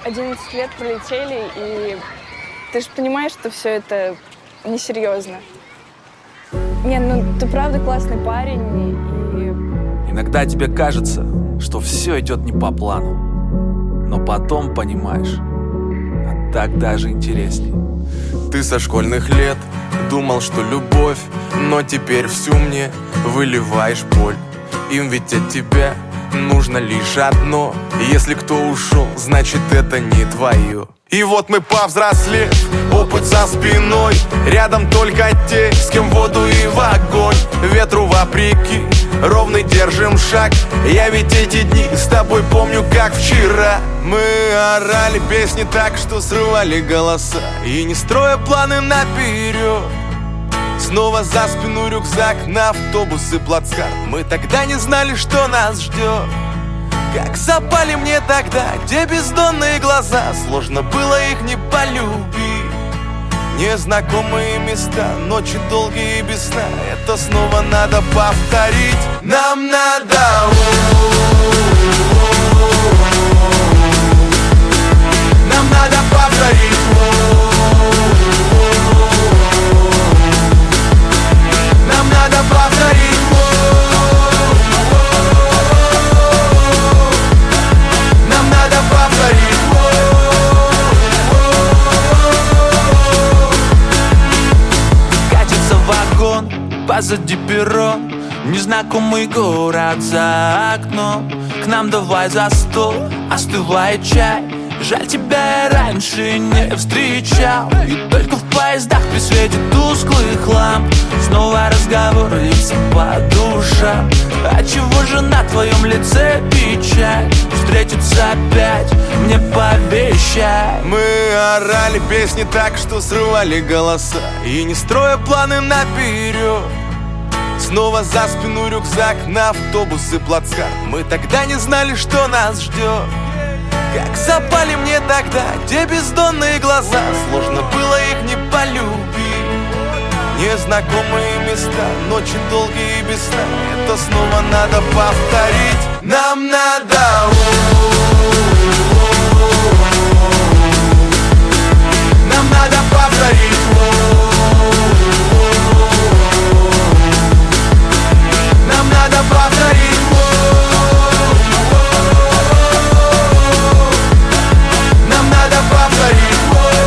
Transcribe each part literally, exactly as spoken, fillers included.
одиннадцать лет пролетели, и ты же понимаешь, что все это несерьезно. Не, ну ты правда классный парень, и... Иногда тебе кажется, что все идет не по плану, но потом понимаешь, а так даже интересней. Ты со школьных лет думал, что любовь, но теперь всю мне выливаешь боль. Им ведь от тебя нужно лишь одно. Если кто ушел, значит это не твое. И вот мы повзрослев, опыт за спиной. Рядом только те, с кем в воду и в огонь. Ветру вопреки, ровно держим шаг. Я ведь эти дни с тобой помню как вчера. Мы орали песни так, что срывали голоса, и не строя планы наперед. Снова за спину рюкзак, на автобус и плацкарт. Мы тогда не знали, что нас ждет. Как запали мне тогда те бездонные глаза. Сложно было их не полюбить. Незнакомые места, ночи долгие без сна. Это снова надо повторить. Нам надо. Нам надо повторить. Нам надо повторить. Нам надо повторить. Катится вагон, позади перрон. Незнакомый город за окном. К нам давай за стол, остывает чай. Жаль, тебя я раньше не встречал. И только в поездах при свете тусклых ламп снова разговор льется по душам. А чего же на твоем лице печаль? Встретиться опять мне пообещай. Мы орали песни так, что срывали голоса, и не строя планы наперед. Снова за спину рюкзак, на автобус и плацкарт. Мы тогда не знали, что нас ждет. Как запали мне тогда те бездонные глаза. Сложно было их не полюбить. Незнакомые места, ночи долгие без сна. Это снова надо повторить. Нам надо. Нам надо повторить. Нам надо повторить. Нам надо повторить.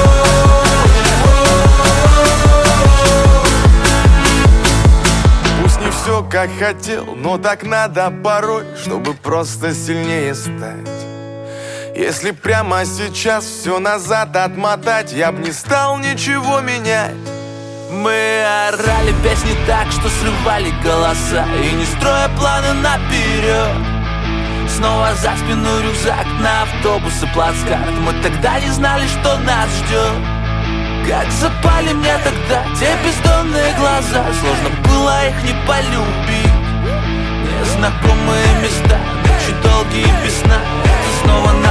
Пусть не все как хотел, но так надо порой, чтобы просто сильнее стать. Если прямо сейчас все назад отмотать, я б не стал ничего менять. Мы орали песни так, что срывали голоса, и не строя планы наперед. Снова за спину рюкзак, на автобус и плацкарт. Мы тогда не знали, что нас ждет. Как запали мне тогда те бездонные глаза. Сложно было их не полюбить. Незнакомые места, ночи долгие без сна. Это снова на